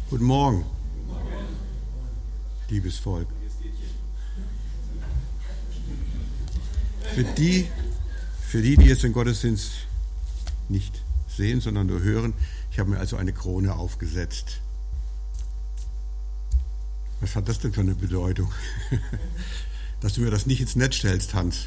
Guten Morgen, liebes Volk. Für die jetzt den Gottesdienst nicht sehen, sondern nur hören, ich habe mir also eine Krone aufgesetzt. Was hat das denn für eine Bedeutung? Dass du mir das nicht ins Netz stellst, Hans.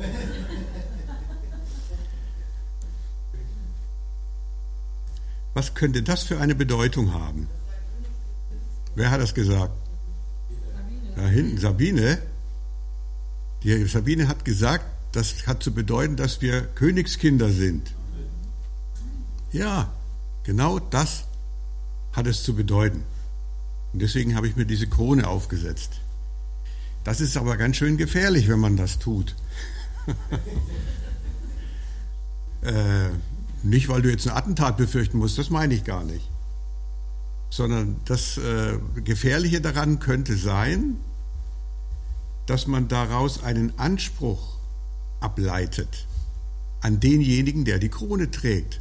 Was könnte das für eine Bedeutung haben? Wer hat das gesagt? Da hinten, Sabine. Die Sabine hat gesagt, das hat zu bedeuten, dass wir Königskinder sind. Ja, genau das hat es zu bedeuten. Und deswegen habe ich mir diese Krone aufgesetzt. Das ist aber ganz schön gefährlich, wenn man das tut. Nicht, weil du jetzt ein Attentat befürchten musst, das meine ich gar nicht. Sondern das Gefährliche daran könnte sein, dass man daraus einen Anspruch ableitet an denjenigen, der die Krone trägt.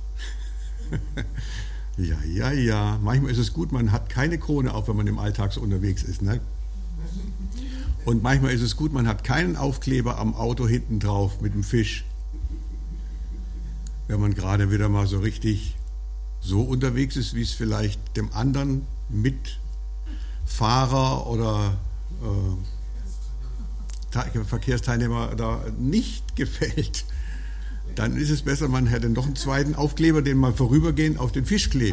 Ja. Manchmal ist es gut, man hat keine Krone auf, wenn man im Alltag so unterwegs ist. Ne? Und manchmal ist es gut, man hat keinen Aufkleber am Auto hinten drauf mit dem Fisch. Wenn man gerade wieder mal so richtig so unterwegs ist, wie es vielleicht dem anderen Mitfahrer oder Verkehrsteilnehmer da nicht gefällt, dann ist es besser, man hätte noch einen zweiten Aufkleber, den man vorübergehend auf den Fisch klebt.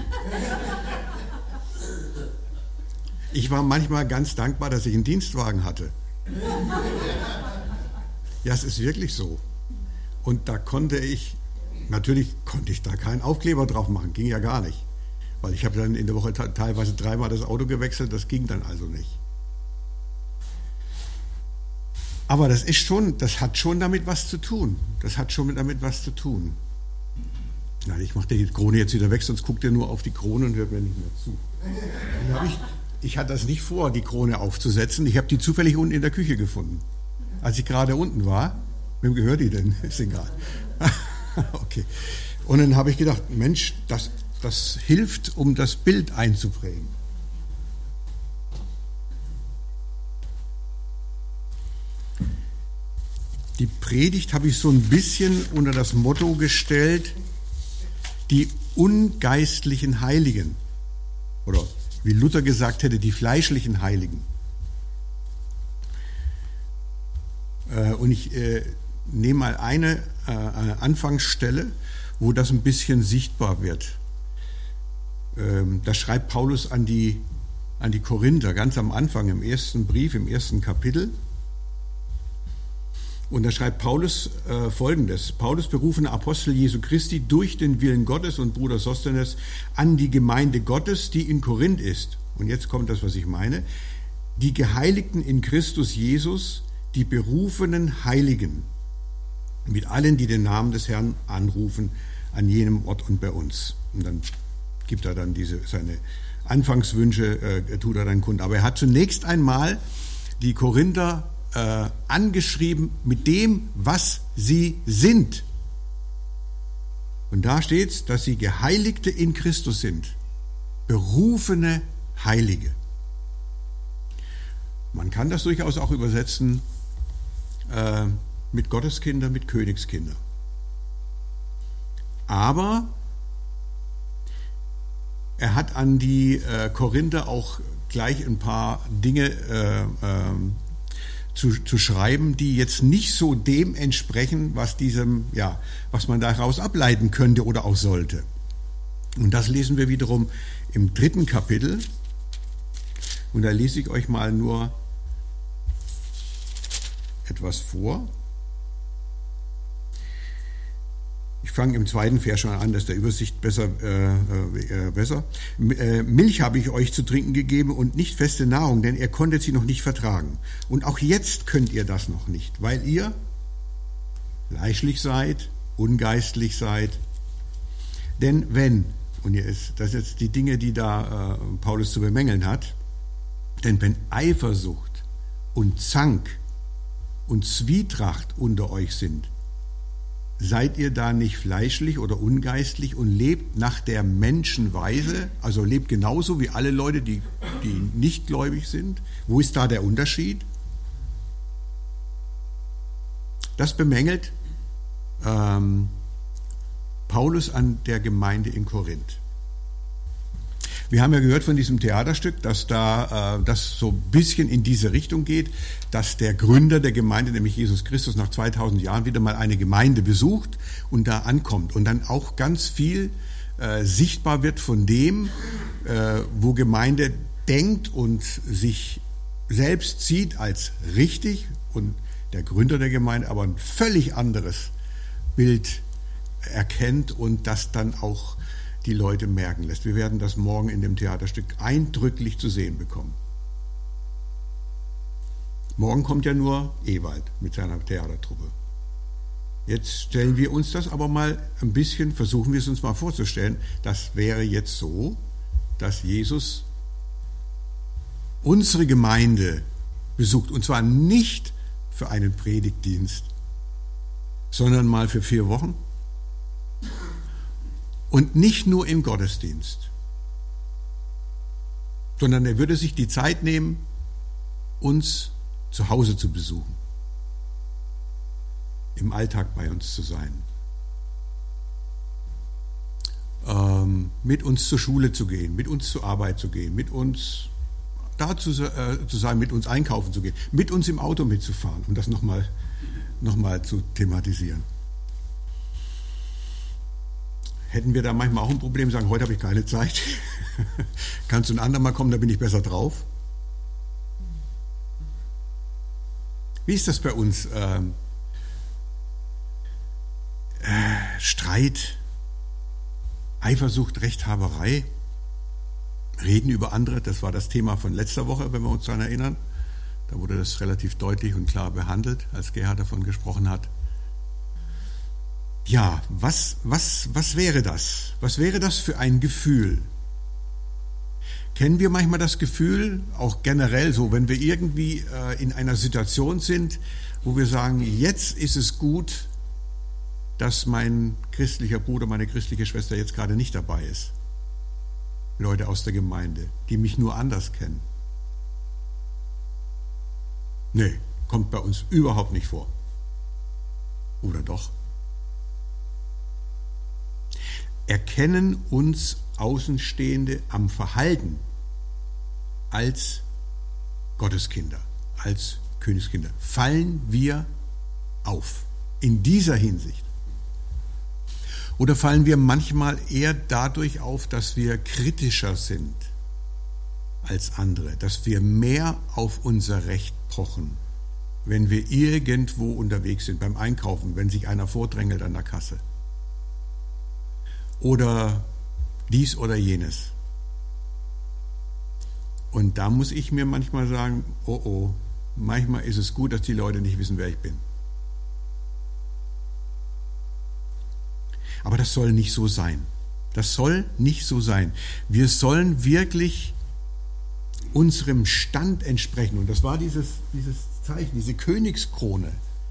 Ich war manchmal ganz dankbar, dass ich einen Dienstwagen hatte. Ja, es ist wirklich so. Und da natürlich konnte ich da keinen Aufkleber drauf machen, ging ja gar nicht. Weil ich habe dann in der Woche teilweise 3-mal das Auto gewechselt, das ging dann also nicht. Aber das hat schon damit was zu tun. Nein, ich mache die Krone jetzt wieder weg, sonst guckt ihr nur auf die Krone und hört mir nicht mehr zu. Ich hatte das nicht vor, die Krone aufzusetzen. Ich habe die zufällig unten in der Küche gefunden. Als ich gerade unten war, wem gehört die denn? Ist egal. Okay. Und dann habe ich gedacht, Mensch, das hilft, um das Bild einzuprägen. Die Predigt habe ich so ein bisschen unter das Motto gestellt, die ungeistlichen Heiligen. Oder wie Luther gesagt hätte, die fleischlichen Heiligen. Und ich nehme mal eine Anfangsstelle, wo das ein bisschen sichtbar wird. Da schreibt Paulus an die Korinther, ganz am Anfang, im ersten Brief, im ersten Kapitel. Und da schreibt Paulus Folgendes: Paulus, berufener Apostel Jesu Christi, durch den Willen Gottes und Bruder Sosthenes an die Gemeinde Gottes, die in Korinth ist. Und jetzt kommt das, was ich meine. Die Geheiligten in Christus Jesus, die berufenen Heiligen, mit allen, die den Namen des Herrn anrufen, an jenem Ort und bei uns. Und dann gibt er dann seine Anfangswünsche, tut er dann kund. Aber er hat zunächst einmal die Korinther angeschrieben mit dem, was sie sind. Und da steht es, dass sie Geheiligte in Christus sind. Berufene Heilige. Man kann das durchaus auch übersetzen mit Gotteskinder, mit Königskinder. Aber er hat an die Korinther auch gleich ein paar Dinge zu schreiben, die jetzt nicht so dem entsprechen, was man daraus ableiten könnte oder auch sollte. Und das lesen wir wiederum im 3. Kapitel. Und da lese ich euch mal nur etwas vor. Ich fange im 2. Vers schon an, das ist der Übersicht besser. Milch habe ich euch zu trinken gegeben und nicht feste Nahrung, denn ihr konntet sie noch nicht vertragen. Und auch jetzt könnt ihr das noch nicht, weil ihr fleischlich seid, ungeistlich seid. Denn das sind jetzt die Dinge, die da Paulus zu bemängeln hat, denn wenn Eifersucht und Zank und Zwietracht unter euch sind, seid ihr da nicht fleischlich oder ungeistlich und lebt nach der Menschenweise, also lebt genauso wie alle Leute, die nicht gläubig sind? Wo ist da der Unterschied? Das bemängelt Paulus an der Gemeinde in Korinth. Wir haben ja gehört von diesem Theaterstück, dass das so ein bisschen in diese Richtung geht, dass der Gründer der Gemeinde, nämlich Jesus Christus, nach 2000 Jahren wieder mal eine Gemeinde besucht und da ankommt und dann auch ganz viel sichtbar wird von dem, wo Gemeinde denkt und sich selbst sieht als richtig und der Gründer der Gemeinde aber ein völlig anderes Bild erkennt und das dann auch die Leute merken lässt. Wir werden das morgen in dem Theaterstück eindrücklich zu sehen bekommen. Morgen kommt ja nur Ewald mit seiner Theatertruppe. Jetzt stellen wir uns das aber mal ein bisschen, versuchen wir es uns mal vorzustellen, das wäre jetzt so, dass Jesus unsere Gemeinde besucht, und zwar nicht für einen Predigtdienst, sondern mal für 4 Wochen. Und nicht nur im Gottesdienst, sondern er würde sich die Zeit nehmen, uns zu Hause zu besuchen, im Alltag bei uns zu sein, mit uns zur Schule zu gehen, mit uns zur Arbeit zu gehen, mit uns da zu sein, mit uns einkaufen zu gehen, mit uns im Auto mitzufahren, um das nochmal zu thematisieren. Hätten wir da manchmal auch ein Problem, sagen, heute habe ich keine Zeit, kannst du ein andermal kommen, da bin ich besser drauf. Wie ist das bei uns? Streit, Eifersucht, Rechthaberei, Reden über andere, das war das Thema von letzter Woche, wenn wir uns daran erinnern. Da wurde das relativ deutlich und klar behandelt, als Gerhard davon gesprochen hat. Ja, was wäre das? Was wäre das für ein Gefühl? Kennen wir manchmal das Gefühl, auch generell so, wenn wir irgendwie in einer Situation sind, wo wir sagen, jetzt ist es gut, dass mein christlicher Bruder, meine christliche Schwester jetzt gerade nicht dabei ist. Leute aus der Gemeinde, die mich nur anders kennen. Nee, kommt bei uns überhaupt nicht vor. Oder doch? Erkennen uns Außenstehende am Verhalten als Gotteskinder, als Königskinder. Fallen wir auf in dieser Hinsicht? Oder fallen wir manchmal eher dadurch auf, dass wir kritischer sind als andere, dass wir mehr auf unser Recht pochen, wenn wir irgendwo unterwegs sind, beim Einkaufen, wenn sich einer vordrängelt an der Kasse? Oder dies oder jenes. Und da muss ich mir manchmal sagen, oh, manchmal ist es gut, dass die Leute nicht wissen, wer ich bin. Aber das soll nicht so sein. Das soll nicht so sein. Wir sollen wirklich unserem Stand entsprechen. Und das war dieses Zeichen, diese Königskrone.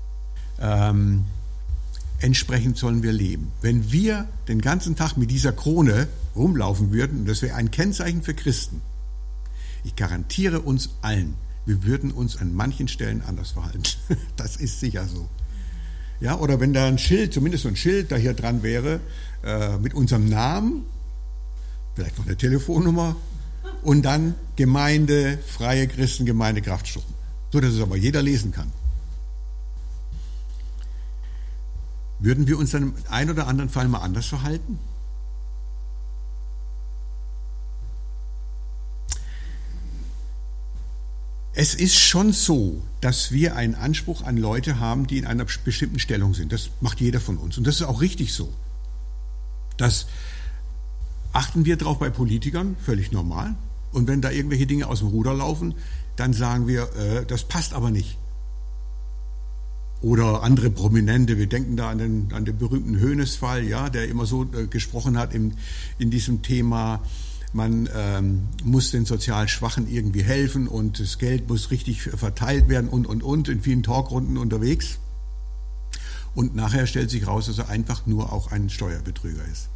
Entsprechend sollen wir leben. Wenn wir den ganzen Tag mit dieser Krone rumlaufen würden, das wäre ein Kennzeichen für Christen. Ich garantiere uns allen, wir würden uns an manchen Stellen anders verhalten. Das ist sicher so. Ja, oder wenn da ein Schild, zumindest so ein Schild da hier dran wäre, mit unserem Namen, vielleicht noch eine Telefonnummer und dann Gemeinde, Freie Christengemeinde Kraftstuben. So, dass es aber jeder lesen kann. Würden wir uns dann im einen oder anderen Fall mal anders verhalten? Es ist schon so, dass wir einen Anspruch an Leute haben, die in einer bestimmten Stellung sind. Das macht jeder von uns. Und das ist auch richtig so. Das achten wir drauf bei Politikern, völlig normal. Und wenn da irgendwelche Dinge aus dem Ruder laufen, dann sagen wir, das passt aber nicht. Oder andere Prominente, wir denken da an den berühmten Hoeneß-Fall, ja, der immer so gesprochen hat in diesem Thema, man muss den sozial Schwachen irgendwie helfen und das Geld muss richtig verteilt werden und in vielen Talkrunden unterwegs. und nachher stellt sich raus, dass er einfach nur auch ein Steuerbetrüger ist.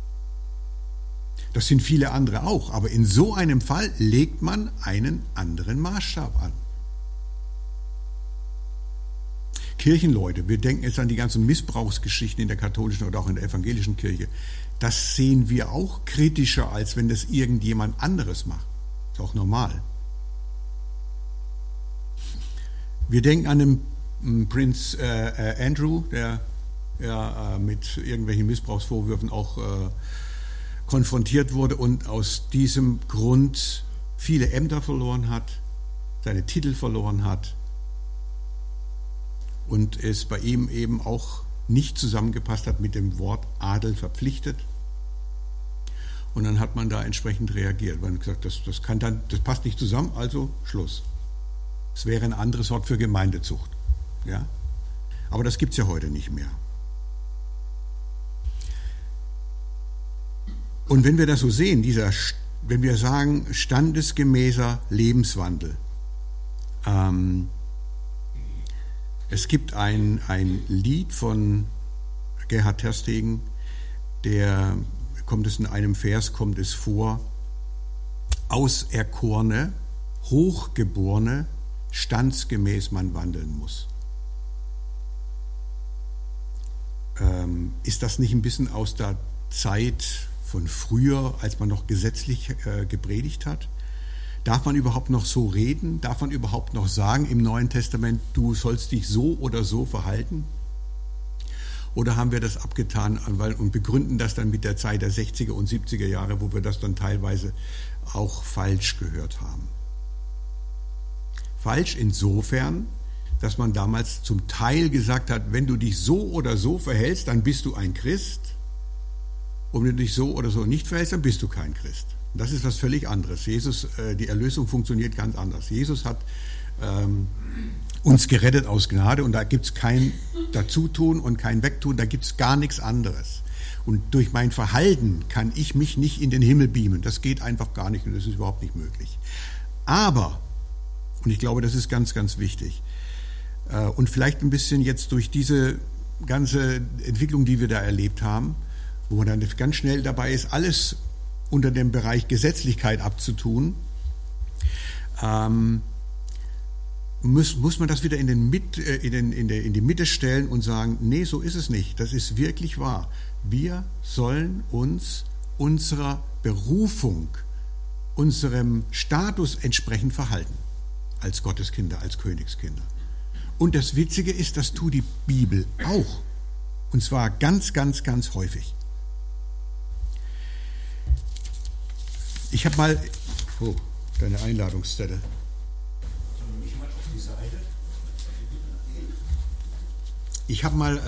Das sind viele andere auch, aber in so einem Fall legt man einen anderen Maßstab an. Kirchenleute, wir denken jetzt an die ganzen Missbrauchsgeschichten in der katholischen oder auch in der evangelischen Kirche. Das sehen wir auch kritischer, als wenn das irgendjemand anderes macht. Ist auch normal. Wir denken an den Prinz Andrew, der mit irgendwelchen Missbrauchsvorwürfen auch konfrontiert wurde und aus diesem Grund viele Ämter verloren hat, seine Titel verloren hat und es bei ihm eben auch nicht zusammengepasst hat mit dem Wort Adel verpflichtet. Und dann hat man da entsprechend reagiert, weil man gesagt hat, das passt nicht zusammen, also Schluss. Es wäre ein anderes Wort für Gemeindezucht. Ja? Aber das gibt es ja heute nicht mehr. Und wenn wir das so sehen, wenn wir sagen, standesgemäßer Lebenswandel, es gibt ein Lied von Gerhard Terstegen, in einem Vers kommt es vor, Auserkorene, Hochgeborene, standsgemäß man wandeln muss. Ist das nicht ein bisschen aus der Zeit von früher, als man noch gesetzlich gepredigt hat? Darf man überhaupt noch so reden? Darf man überhaupt noch sagen im Neuen Testament, du sollst dich so oder so verhalten? Oder haben wir das abgetan und begründen das dann mit der Zeit der 60er und 70er Jahre, wo wir das dann teilweise auch falsch gehört haben? Falsch insofern, dass man damals zum Teil gesagt hat, wenn du dich so oder so verhältst, dann bist du ein Christ. Und wenn du dich so oder so nicht verhältst, dann bist du kein Christ. Das ist was völlig anderes. Die Erlösung funktioniert ganz anders. Jesus hat uns gerettet aus Gnade und da gibt es kein Dazutun und kein Wegtun, da gibt es gar nichts anderes. Und durch mein Verhalten kann ich mich nicht in den Himmel beamen. Das geht einfach gar nicht und das ist überhaupt nicht möglich. Aber, und ich glaube, das ist ganz, ganz wichtig, und vielleicht ein bisschen jetzt durch diese ganze Entwicklung, die wir da erlebt haben, wo man dann ganz schnell dabei ist, alles unter dem Bereich Gesetzlichkeit abzutun, muss man das wieder in die Mitte stellen und sagen, nee, so ist es nicht. Das ist wirklich wahr. Wir sollen uns unserer Berufung, unserem Status entsprechend verhalten. Als Gotteskinder, als Königskinder. Und das Witzige ist, das tut die Bibel auch. Und zwar ganz, ganz, ganz häufig. Ich habe mal... Oh, deine Einladungszettel. Ich habe mal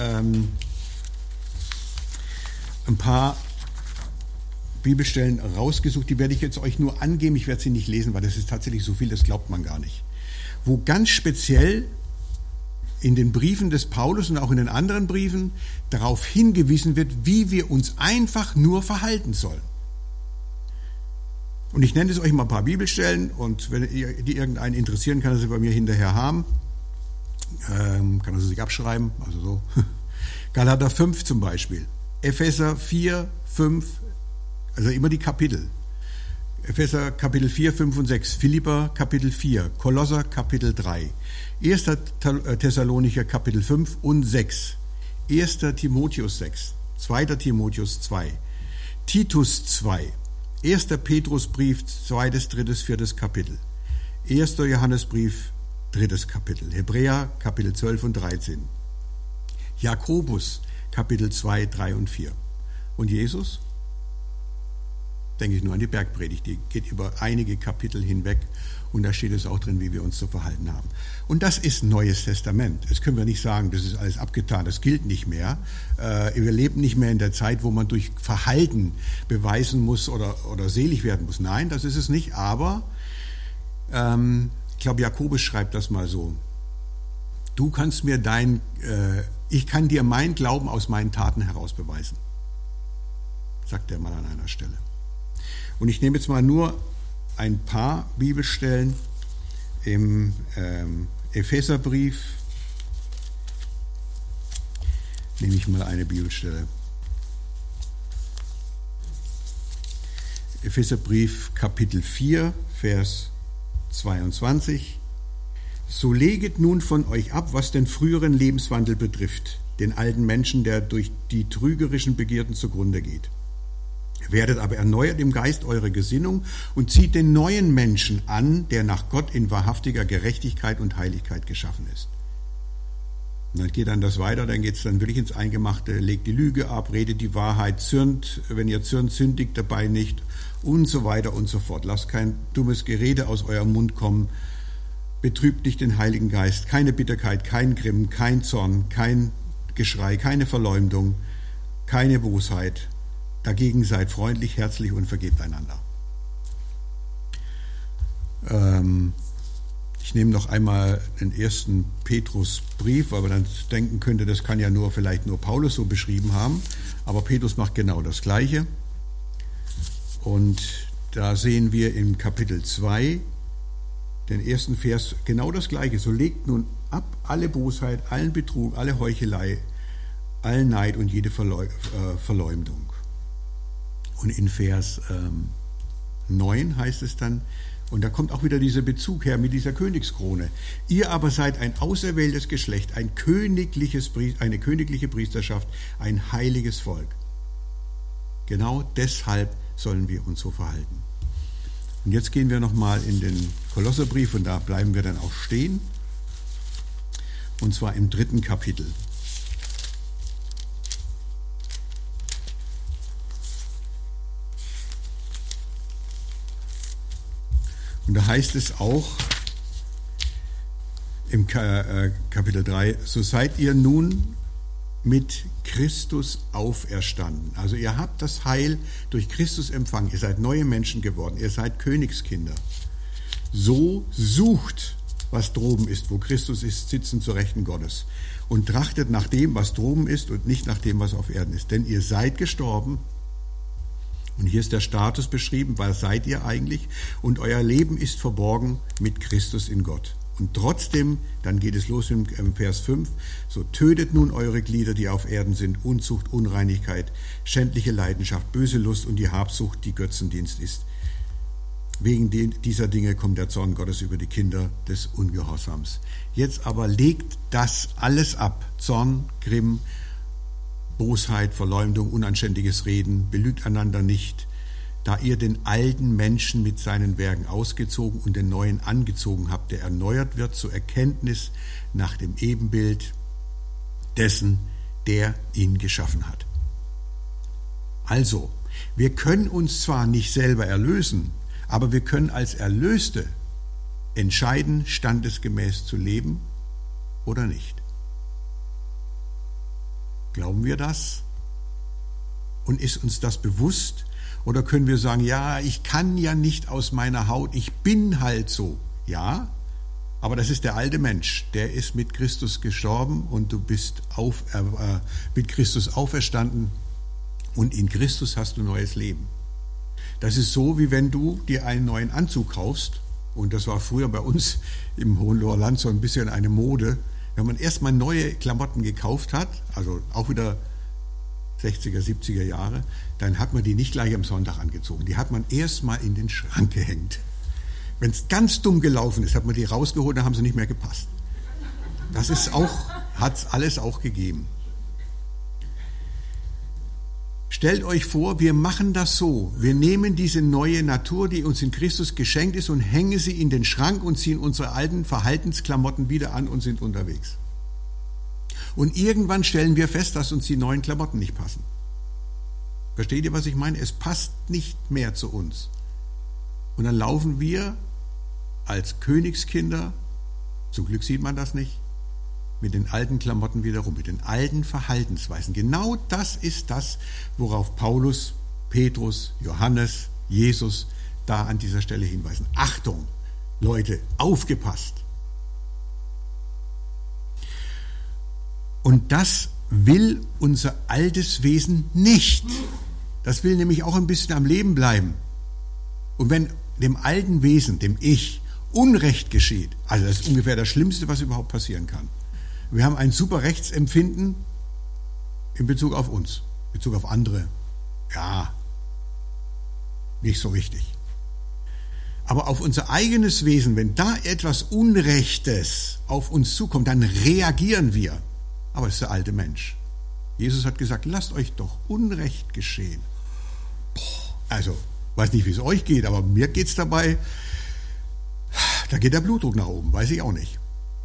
ein paar Bibelstellen rausgesucht, die werde ich jetzt euch nur angeben, ich werde sie nicht lesen, weil das ist tatsächlich so viel, das glaubt man gar nicht. Wo ganz speziell in den Briefen des Paulus und auch in den anderen Briefen darauf hingewiesen wird, wie wir uns einfach nur verhalten sollen. Und ich nenne es euch mal ein paar Bibelstellen und wenn die irgendeinen interessieren, kann er sie bei mir hinterher haben. Kann er sie sich abschreiben, also so. Galater 5 zum Beispiel, Epheser 4, 5, also immer die Kapitel. Epheser Kapitel 4, 5 und 6, Philipper Kapitel 4, Kolosser Kapitel 3, 1. Thessalonicher Kapitel 5 und 6, 1. Timotheus 6, 2. Timotheus 2, Titus 2, 1. Petrusbrief, 2., 3., 4. Kapitel, 1. Johannesbrief, 3. Kapitel, Hebräer Kapitel 12 und 13, Jakobus Kapitel 2, 3 und 4. Und Jesus? Denke ich nur an die Bergpredigt, die geht über einige Kapitel hinweg und da steht es auch drin, wie wir uns zu verhalten haben. Und das ist Neues Testament. Jetzt können wir nicht sagen, das ist alles abgetan, das gilt nicht mehr. Wir leben nicht mehr in der Zeit, wo man durch Verhalten beweisen muss oder selig werden muss. Nein, das ist es nicht, aber ich glaube, Jakobus schreibt das mal so. Du kannst mir ich kann dir mein Glauben aus meinen Taten heraus beweisen, sagt er mal an einer Stelle. Und ich nehme jetzt mal nur ein paar Bibelstellen im Epheserbrief. nehme ich mal eine Bibelstelle. Epheserbrief Kapitel 4, Vers 22. So leget nun von euch ab, was den früheren Lebenswandel betrifft, den alten Menschen, der durch die trügerischen Begierden zugrunde geht. Werdet aber erneuert im Geist eure Gesinnung und zieht den neuen Menschen an, der nach Gott in wahrhaftiger Gerechtigkeit und Heiligkeit geschaffen ist. Und dann geht dann das weiter, dann geht es dann wirklich ins Eingemachte, legt die Lüge ab, redet die Wahrheit, zürnt, wenn ihr zürnt, sündigt dabei nicht und so weiter und so fort. Lasst kein dummes Gerede aus eurem Mund kommen, betrübt nicht den Heiligen Geist, keine Bitterkeit, kein Grimm, kein Zorn, kein Geschrei, keine Verleumdung, keine Bosheit. Dagegen seid freundlich, herzlich und vergebt einander. Ich nehme noch einmal den 1. Petrusbrief, weil man dann denken könnte, das kann ja vielleicht nur Paulus so beschrieben haben. Aber Petrus macht genau das Gleiche. Und da sehen wir im Kapitel 2, den ersten Vers, genau das Gleiche. So legt nun ab alle Bosheit, allen Betrug, alle Heuchelei, allen Neid und jede Verleumdung. Und in Vers 9 heißt es dann, und da kommt auch wieder dieser Bezug her mit dieser Königskrone. Ihr aber seid ein auserwähltes Geschlecht, eine königliche Priesterschaft, ein heiliges Volk. Genau deshalb sollen wir uns so verhalten. Und jetzt gehen wir nochmal in den Kolosserbrief und da bleiben wir dann auch stehen. Und zwar im 3. Kapitel. Und da heißt es auch im Kapitel 3, so seid ihr nun mit Christus auferstanden. Also ihr habt das Heil durch Christus empfangen. Ihr seid neue Menschen geworden. Ihr seid Königskinder. So sucht, was droben ist, wo Christus ist, sitzen zur Rechten Gottes. Und trachtet nach dem, was droben ist und nicht nach dem, was auf Erden ist. Denn ihr seid gestorben. Und hier ist der Status beschrieben, was seid ihr eigentlich? Und euer Leben ist verborgen mit Christus in Gott. Und trotzdem, dann geht es los im Vers 5, so tötet nun eure Glieder, die auf Erden sind, Unzucht, Unreinigkeit, schändliche Leidenschaft, böse Lust und die Habsucht, die Götzendienst ist. Wegen dieser Dinge kommt der Zorn Gottes über die Kinder des Ungehorsams. Jetzt aber legt das alles ab, Zorn, Grimm, Bosheit, Verleumdung, unanständiges Reden, belügt einander nicht, da ihr den alten Menschen mit seinen Werken ausgezogen und den neuen angezogen habt, der erneuert wird zur Erkenntnis nach dem Ebenbild dessen, der ihn geschaffen hat. Also, wir können uns zwar nicht selber erlösen, aber wir können als Erlöste entscheiden, standesgemäß zu leben oder nicht. Glauben wir das? Und ist uns das bewusst? Oder können wir sagen, ja, ich kann ja nicht aus meiner Haut, ich bin halt so. Ja, aber das ist der alte Mensch, der ist mit Christus gestorben und du bist mit Christus auferstanden und in Christus hast du neues Leben. Das ist so, wie wenn du dir einen neuen Anzug kaufst, und das war früher bei uns im Hohenloher Land so ein bisschen eine Mode, wenn man erstmal neue Klamotten gekauft hat, also auch wieder 60er, 70er Jahre, dann hat man die nicht gleich am Sonntag angezogen. Die hat man erstmal in den Schrank gehängt. Wenn es ganz dumm gelaufen ist, hat man die rausgeholt, dann haben sie nicht mehr gepasst. Das ist auch, hat es alles auch gegeben. Stellt euch vor, wir machen das so. Wir nehmen diese neue Natur, die uns in Christus geschenkt ist, und hängen sie in den Schrank und ziehen unsere alten Verhaltensklamotten wieder an und sind unterwegs. Und irgendwann stellen wir fest, dass uns die neuen Klamotten nicht passen. Versteht ihr, was ich meine? Es passt nicht mehr zu uns. Und dann laufen wir als Königskinder, zum Glück sieht man das nicht, mit den alten Klamotten wieder rum, mit den alten Verhaltensweisen. Genau das ist das, worauf Paulus, Petrus, Johannes, Jesus da an dieser Stelle hinweisen. Achtung, Leute, aufgepasst! Und das will unser altes Wesen nicht. Das will nämlich auch ein bisschen am Leben bleiben. Und wenn dem alten Wesen, dem Ich, Unrecht geschieht, also das ist ungefähr das Schlimmste, was überhaupt passieren kann. Wir haben ein super Rechtsempfinden in Bezug auf uns, in Bezug auf andere, ja, nicht so richtig. Aber auf unser eigenes Wesen, wenn da etwas Unrechtes auf uns zukommt, dann reagieren wir. Aber es ist der alte Mensch. Jesus hat gesagt, lasst euch doch Unrecht geschehen. Also, weiß nicht, wie es euch geht, aber mir geht es dabei, da geht der Blutdruck nach oben, weiß ich auch nicht.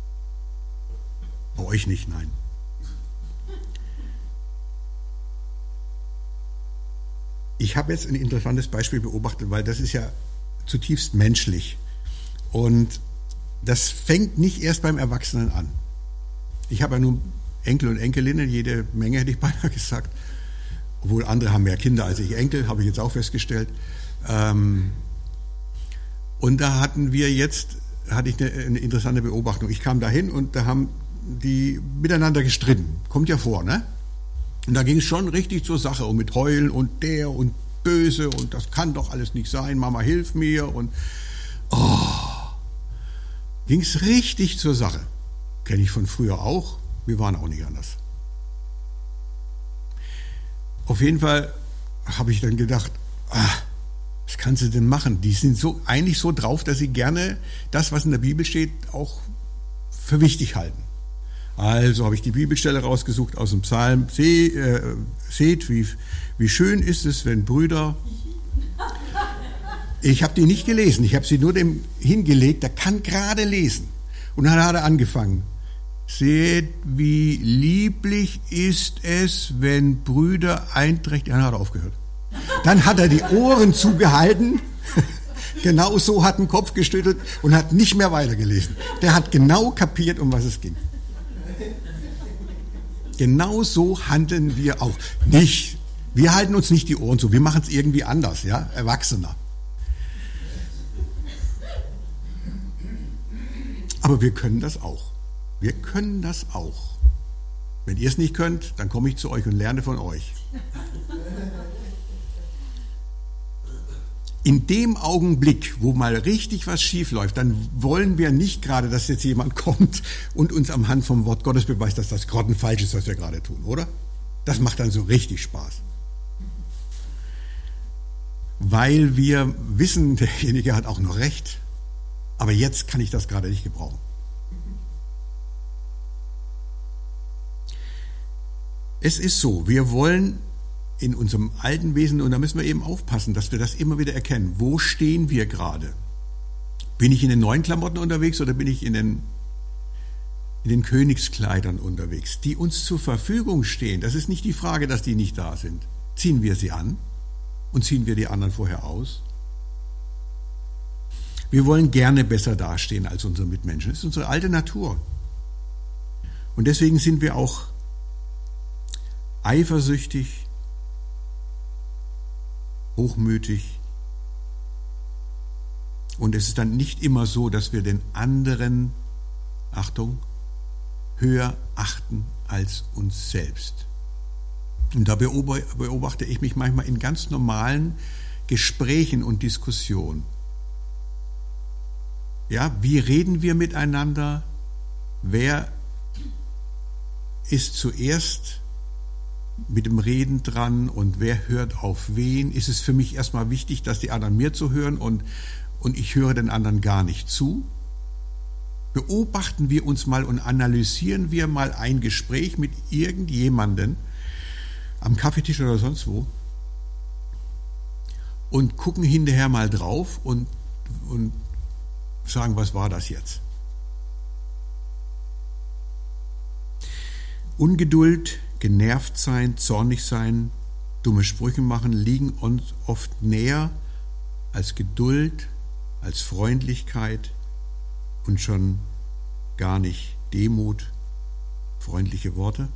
Bei euch nicht, nein. Ich habe jetzt ein interessantes Beispiel beobachtet, weil das ist ja zutiefst menschlich. Und das fängt nicht erst beim Erwachsenen an. Ich habe ja nun Enkel und Enkelinnen, jede Menge hätte ich beinahe gesagt. Obwohl andere haben mehr Kinder als ich Enkel, habe ich jetzt auch festgestellt. Und da hatte ich eine interessante Beobachtung. Ich kam dahin und da haben die miteinander gestritten. Kommt ja vor, ne? Und da ging es schon richtig zur Sache und mit Heulen und der und böse und das kann doch alles nicht sein, Mama hilf mir und ging es richtig zur Sache. Kenne ich von früher auch, wir waren auch nicht anders. Auf jeden Fall habe ich dann gedacht, was kannst du denn machen? Die sind eigentlich so drauf, dass sie gerne das, was in der Bibel steht, auch für wichtig halten. Also habe ich die Bibelstelle rausgesucht aus dem Psalm. Seht, wie schön ist es, wenn Brüder... Ich habe die nicht gelesen, ich habe sie nur dem hingelegt, der kann gerade lesen. Und dann hat er angefangen. Seht, wie lieblich ist es, wenn Brüder einträchtig... Dann hat er aufgehört. Dann hat er die Ohren zugehalten, genau so, hat den Kopf geschüttelt und hat nicht mehr weitergelesen. Der hat genau kapiert, um was es ging. Genau so handeln wir auch. Wir halten uns nicht die Ohren zu, wir machen es irgendwie anders, ja, Erwachsener. Aber wir können das auch. Wir können das auch. Wenn ihr es nicht könnt, dann komme ich zu euch und lerne von euch. In dem Augenblick, wo mal richtig was schief läuft, dann wollen wir nicht gerade, dass jetzt jemand kommt und uns am Hand vom Wort Gottes beweist, dass das grottenfalsch ist, was wir gerade tun, oder? Das macht dann so richtig Spaß. Weil wir wissen, derjenige hat auch noch recht, aber jetzt kann ich das gerade nicht gebrauchen. Es ist so, wir wollen in unserem alten Wesen, und da müssen wir eben aufpassen, dass wir das immer wieder erkennen. Wo stehen wir gerade? Bin ich in den neuen Klamotten unterwegs oder bin ich in den Königskleidern unterwegs, die uns zur Verfügung stehen? Das ist nicht die Frage, dass die nicht da sind. Ziehen wir sie an und ziehen wir die anderen vorher aus? Wir wollen gerne besser dastehen als unsere Mitmenschen. Das ist unsere alte Natur. Und deswegen sind wir auch eifersüchtig, hochmütig. Und es ist dann nicht immer so, dass wir den anderen, Achtung, höher achten als uns selbst. Und da beobachte ich mich manchmal in ganz normalen Gesprächen und Diskussionen. Ja, wie reden wir miteinander? Wer ist zuerst mit dem Reden dran und wer hört auf wen? Ist es für mich erstmal wichtig, dass die anderen mir zuhören und ich höre den anderen gar nicht zu? Beobachten wir uns mal und analysieren wir mal ein Gespräch mit irgendjemandem am Kaffeetisch oder sonst wo und gucken hinterher mal drauf und sagen, was war das jetzt? Ungeduld, genervt sein, zornig sein, dumme Sprüche machen, liegen uns oft näher als Geduld, als Freundlichkeit und schon gar nicht Demut, freundliche Worte.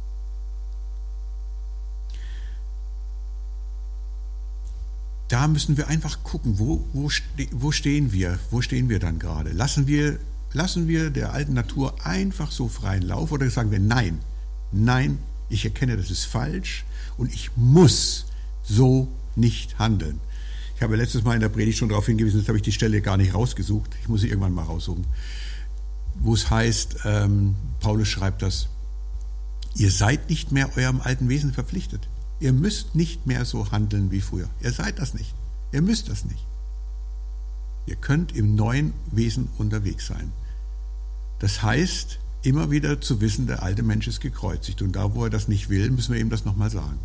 Da müssen wir einfach gucken, wo stehen wir? Wo stehen wir dann gerade? Lassen wir der alten Natur einfach so freien Lauf oder sagen wir nein, ich erkenne, das ist falsch und ich muss so nicht handeln. Ich habe letztes Mal in der Predigt schon darauf hingewiesen, jetzt habe ich die Stelle gar nicht rausgesucht, ich muss sie irgendwann mal raussuchen, wo es heißt, Paulus schreibt das, Ihr seid nicht mehr eurem alten Wesen verpflichtet. Ihr müsst nicht mehr so handeln wie früher. Ihr seid das nicht. Ihr müsst das nicht. Ihr könnt im neuen Wesen unterwegs sein. Das heißt, immer wieder zu wissen, der alte Mensch ist gekreuzigt. Und da, wo er das nicht will, müssen wir ihm das nochmal sagen.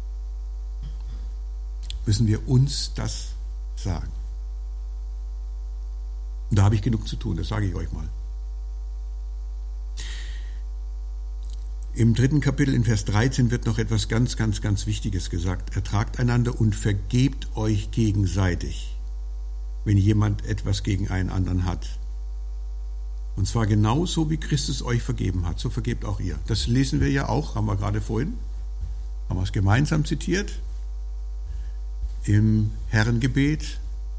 Müssen wir uns das sagen. Und da habe ich genug zu tun, das sage ich euch mal. Im 3. Kapitel in Vers 13 wird noch etwas ganz, ganz, ganz Wichtiges gesagt. Ertragt einander und vergebt euch gegenseitig, wenn jemand etwas gegen einen anderen hat. Und zwar genauso, wie Christus euch vergeben hat, so vergebt auch ihr. Das lesen wir ja auch, haben wir gerade vorhin, haben wir es gemeinsam zitiert, im Herrengebet.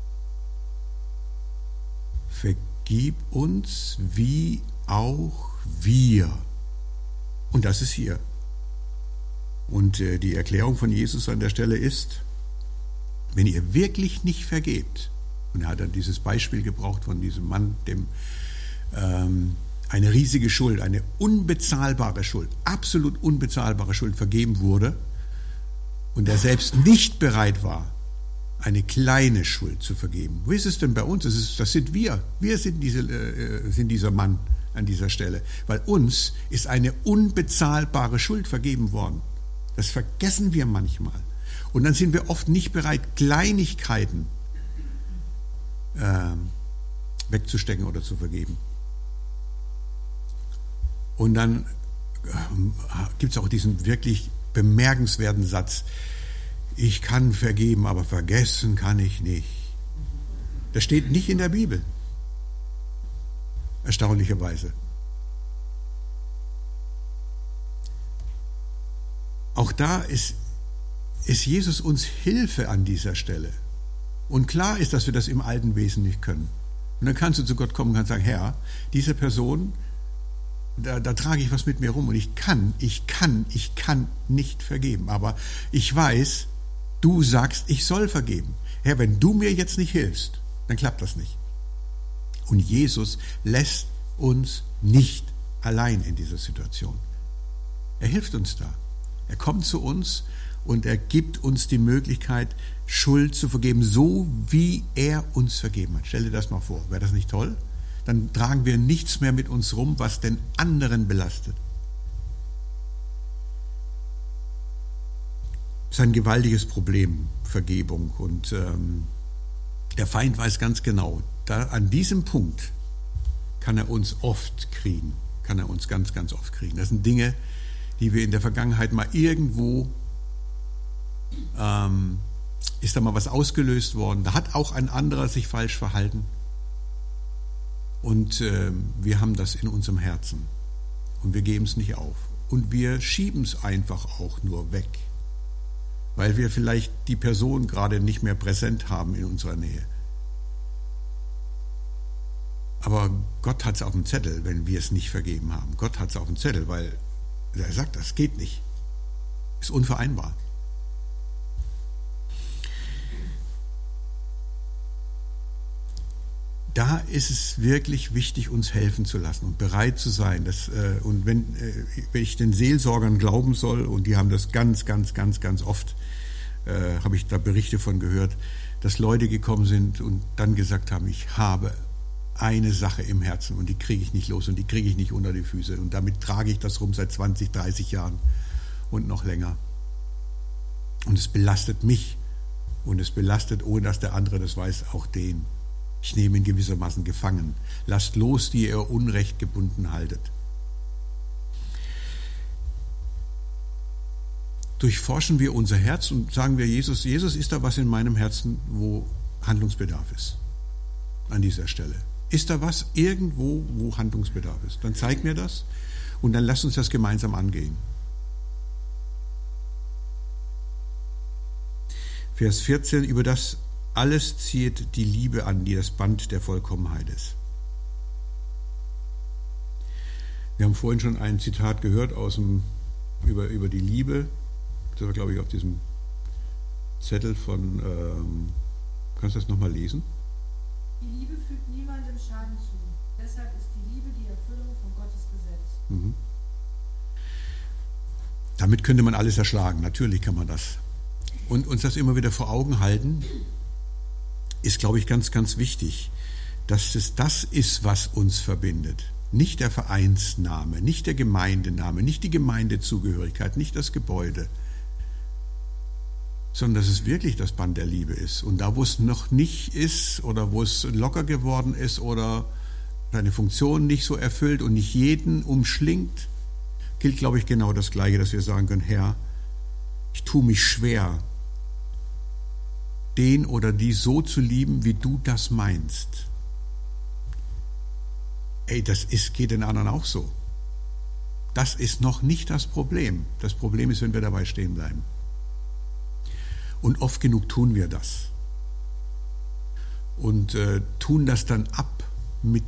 Vergib uns, wie auch wir. Und das ist hier. Und die Erklärung von Jesus an der Stelle ist, wenn ihr wirklich nicht vergebt, und er hat dann dieses Beispiel gebraucht von diesem Mann, dem eine riesige Schuld, eine unbezahlbare Schuld, absolut unbezahlbare Schuld vergeben wurde und er selbst nicht bereit war, eine kleine Schuld zu vergeben. Wie ist es denn bei uns? Das sind wir. Wir sind dieser Mann an dieser Stelle. Weil uns ist eine unbezahlbare Schuld vergeben worden. Das vergessen wir manchmal. Und dann sind wir oft nicht bereit, Kleinigkeiten wegzustecken oder zu vergeben. Und dann gibt es auch diesen wirklich bemerkenswerten Satz, ich kann vergeben, aber vergessen kann ich nicht. Das steht nicht in der Bibel. Erstaunlicherweise. Auch da ist Jesus uns Hilfe an dieser Stelle. Und klar ist, dass wir das im alten Wesen nicht können. Und dann kannst du zu Gott kommen und kannst sagen, Herr, diese Person, da trage ich was mit mir rum und ich kann nicht vergeben. Aber ich weiß, du sagst, ich soll vergeben. Herr, wenn du mir jetzt nicht hilfst, dann klappt das nicht. Und Jesus lässt uns nicht allein in dieser Situation. Er hilft uns da. Er kommt zu uns und er gibt uns die Möglichkeit, Schuld zu vergeben, so wie er uns vergeben hat. Stell dir das mal vor. Wäre das nicht toll? Dann tragen wir nichts mehr mit uns rum, was den anderen belastet. Das ist ein gewaltiges Problem, Vergebung. Und der Feind weiß ganz genau, an diesem Punkt kann er uns oft kriegen. Kann er uns ganz, ganz oft kriegen. Das sind Dinge, die wir in der Vergangenheit mal irgendwo, ist da mal was ausgelöst worden. Da hat auch ein anderer sich falsch verhalten. Und wir haben das in unserem Herzen. Und wir geben es nicht auf. Und wir schieben es einfach auch nur weg. Weil wir vielleicht die Person gerade nicht mehr präsent haben in unserer Nähe. Aber Gott hat es auf dem Zettel, wenn wir es nicht vergeben haben. Gott hat es auf dem Zettel, weil er sagt, das geht nicht. Ist unvereinbar. Da ist es wirklich wichtig, uns helfen zu lassen und bereit zu sein. Und wenn ich den Seelsorgern glauben soll, und die haben das ganz, ganz, ganz, ganz oft, habe ich da Berichte von gehört, dass Leute gekommen sind und dann gesagt haben, ich habe eine Sache im Herzen und die kriege ich nicht los und die kriege ich nicht unter die Füße. Und damit trage ich das rum seit 20, 30 Jahren und noch länger. Und es belastet mich und es belastet, ohne dass der andere das weiß, auch den. Ich nehme ihn gewissermaßen gefangen. Lasst los, die ihr Unrecht gebunden haltet. Durchforschen wir unser Herz und sagen wir, Jesus, ist da was in meinem Herzen, wo Handlungsbedarf ist? An dieser Stelle. Ist da was irgendwo, wo Handlungsbedarf ist? Dann zeig mir das und dann lass uns das gemeinsam angehen. Vers 14, über das alles zieht die Liebe an, die das Band der Vollkommenheit ist. Wir haben vorhin schon ein Zitat gehört über die Liebe. Das war, glaube ich, auf diesem Zettel von, kannst du das nochmal lesen? Die Liebe fügt niemandem Schaden zu. Deshalb ist die Liebe die Erfüllung von Gottes Gesetz. Damit könnte man alles erschlagen, natürlich kann man das. Und uns das immer wieder vor Augen halten, ist, glaube ich, ganz, ganz wichtig, dass es das ist, was uns verbindet. Nicht der Vereinsname, nicht der Gemeindename, nicht die Gemeindezugehörigkeit, nicht das Gebäude, sondern dass es wirklich das Band der Liebe ist. Und da, wo es noch nicht ist oder wo es locker geworden ist oder seine Funktion nicht so erfüllt und nicht jeden umschlingt, gilt, glaube ich, genau das Gleiche, dass wir sagen können, Herr, ich tue mich schwer, den oder die so zu lieben, wie du das meinst. Geht den anderen auch so. Das ist noch nicht das Problem. Das Problem ist, wenn wir dabei stehen bleiben. Und oft genug tun wir das. Und tun das dann ab mit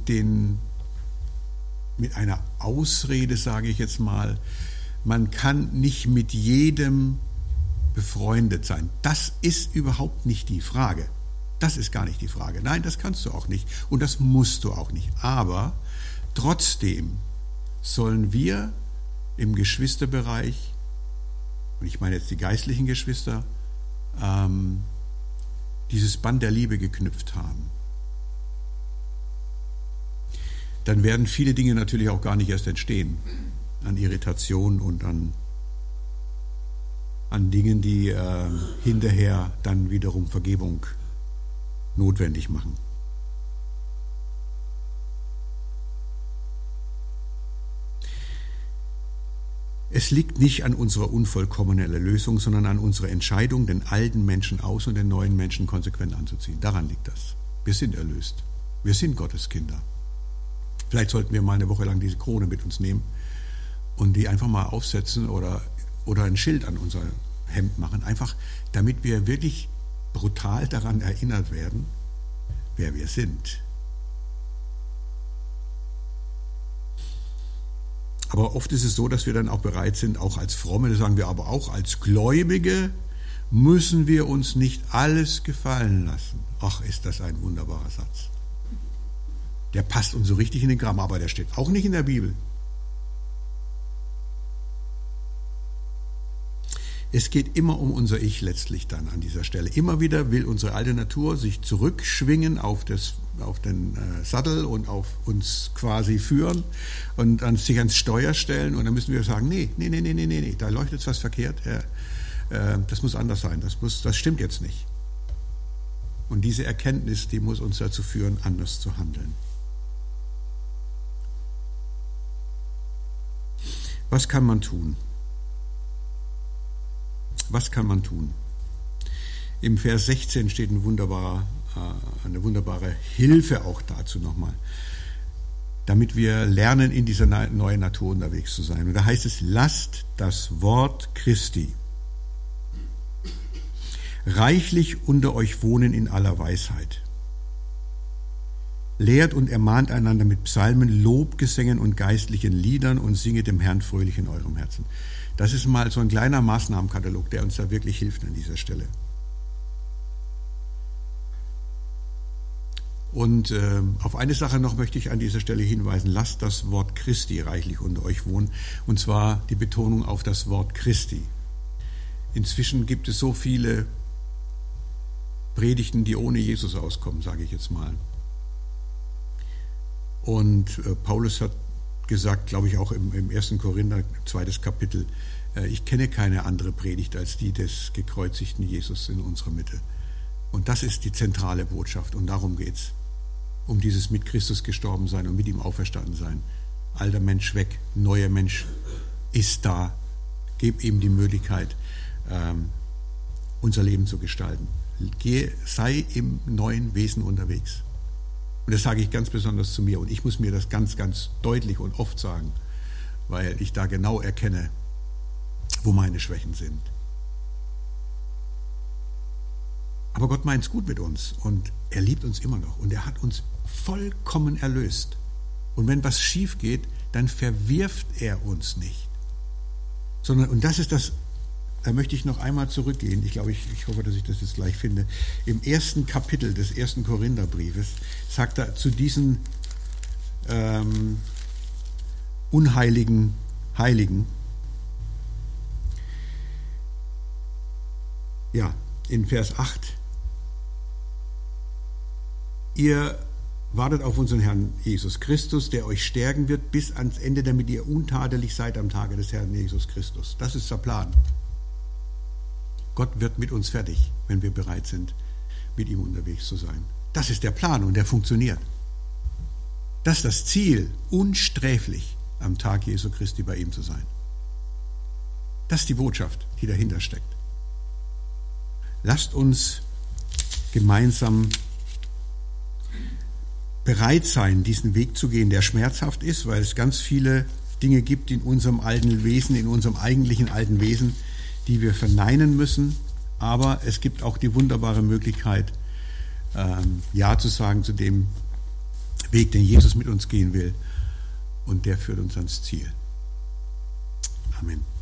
einer Ausrede, sage ich jetzt mal. Man kann nicht mit jedem befreundet sein. Das ist überhaupt nicht die Frage. Das ist gar nicht die Frage. Nein, das kannst du auch nicht. Und das musst du auch nicht. Aber trotzdem sollen wir im Geschwisterbereich, und ich meine jetzt die geistlichen Geschwister, dieses Band der Liebe geknüpft haben. Dann werden viele Dinge natürlich auch gar nicht erst entstehen. An Irritation und an Dingen, die hinterher dann wiederum Vergebung notwendig machen. Es liegt nicht an unserer unvollkommenen Erlösung, sondern an unserer Entscheidung, den alten Menschen aus und den neuen Menschen konsequent anzuziehen. Daran liegt das. Wir sind erlöst. Wir sind Gottes Kinder. Vielleicht sollten wir mal eine Woche lang diese Krone mit uns nehmen und die einfach mal aufsetzen oder ein Schild an unser Hemd machen, einfach damit wir wirklich brutal daran erinnert werden, wer wir sind. Aber oft ist es so, dass wir dann auch bereit sind, auch als Fromme, das sagen wir aber auch als Gläubige, müssen wir uns nicht alles gefallen lassen. Ach, ist das ein wunderbarer Satz. Der passt uns so richtig in den Kram, aber der steht auch nicht in der Bibel. Es geht immer um unser Ich letztlich dann an dieser Stelle. Immer wieder will unsere alte Natur sich zurückschwingen auf den Sattel und auf uns quasi führen und sich ans Steuer stellen. Und dann müssen wir sagen, nee, da läuft jetzt was verkehrt. Das muss anders sein, das stimmt jetzt nicht. Und diese Erkenntnis, die muss uns dazu führen, anders zu handeln. Was kann man tun? Was kann man tun? Im Vers 16 steht eine wunderbare Hilfe auch dazu nochmal, damit wir lernen, in dieser neuen Natur unterwegs zu sein. Und da heißt es, lasst das Wort Christi reichlich unter euch wohnen in aller Weisheit. Lehrt und ermahnt einander mit Psalmen, Lobgesängen und geistlichen Liedern und singet dem Herrn fröhlich in eurem Herzen. Das ist mal so ein kleiner Maßnahmenkatalog, der uns da wirklich hilft an dieser Stelle. Und auf eine Sache noch möchte ich an dieser Stelle hinweisen. Lasst das Wort Christi reichlich unter euch wohnen. Und zwar die Betonung auf das Wort Christi. Inzwischen gibt es so viele Predigten, die ohne Jesus auskommen, sage ich jetzt mal. Und Paulus hat gesagt, glaube ich auch im 1. Korinther, 2. Kapitel, ich kenne keine andere Predigt als die des gekreuzigten Jesus in unserer Mitte. Und das ist die zentrale Botschaft und darum geht's. Um dieses mit Christus gestorben sein und mit ihm auferstanden sein. Alter Mensch weg, neuer Mensch ist da. Gib ihm die Möglichkeit, unser Leben zu gestalten. Sei im neuen Wesen unterwegs. Und das sage ich ganz besonders zu mir. Und ich muss mir das ganz, ganz deutlich und oft sagen, weil ich da genau erkenne, wo meine Schwächen sind. Aber Gott meint es gut mit uns und er liebt uns immer noch und er hat uns vollkommen erlöst. Und wenn was schief geht, dann verwirft er uns nicht. Und das ist das, da möchte ich noch einmal zurückgehen. Ich hoffe, dass ich das jetzt gleich finde. Im 1. Kapitel des 1. Korintherbriefes sagt er zu diesen unheiligen Heiligen, Ja, in Vers 8. Ihr wartet auf unseren Herrn Jesus Christus, der euch stärken wird bis ans Ende, damit ihr untadelig seid am Tage des Herrn Jesus Christus. Das ist der Plan. Gott wird mit uns fertig, wenn wir bereit sind, mit ihm unterwegs zu sein. Das ist der Plan und der funktioniert. Das ist das Ziel, unsträflich am Tag Jesu Christi bei ihm zu sein. Das ist die Botschaft, die dahinter steckt. Lasst uns gemeinsam bereit sein, diesen Weg zu gehen, der schmerzhaft ist, weil es ganz viele Dinge gibt in unserem alten Wesen, in unserem eigentlichen alten Wesen, die wir verneinen müssen. Aber es gibt auch die wunderbare Möglichkeit, Ja zu sagen zu dem Weg, den Jesus mit uns gehen will. Und der führt uns ans Ziel. Amen.